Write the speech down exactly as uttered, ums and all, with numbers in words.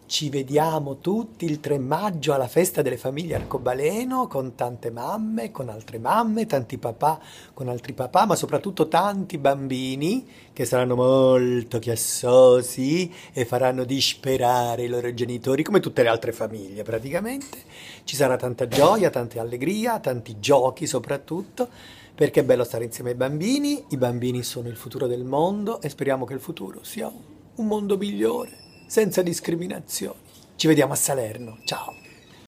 Ci vediamo tutti il tre maggio alla festa delle famiglie Arcobaleno con tante mamme, con altre mamme, tanti papà con altri papà, ma soprattutto tanti bambini che saranno molto chiassosi e faranno disperare i loro genitori come tutte le altre famiglie praticamente. Ci sarà tanta gioia, tanta allegria, tanti giochi soprattutto, perché è bello stare insieme ai bambini. I bambini sono il futuro del mondo e speriamo che il futuro sia un mondo migliore senza discriminazioni. Ci vediamo a Salerno. Ciao.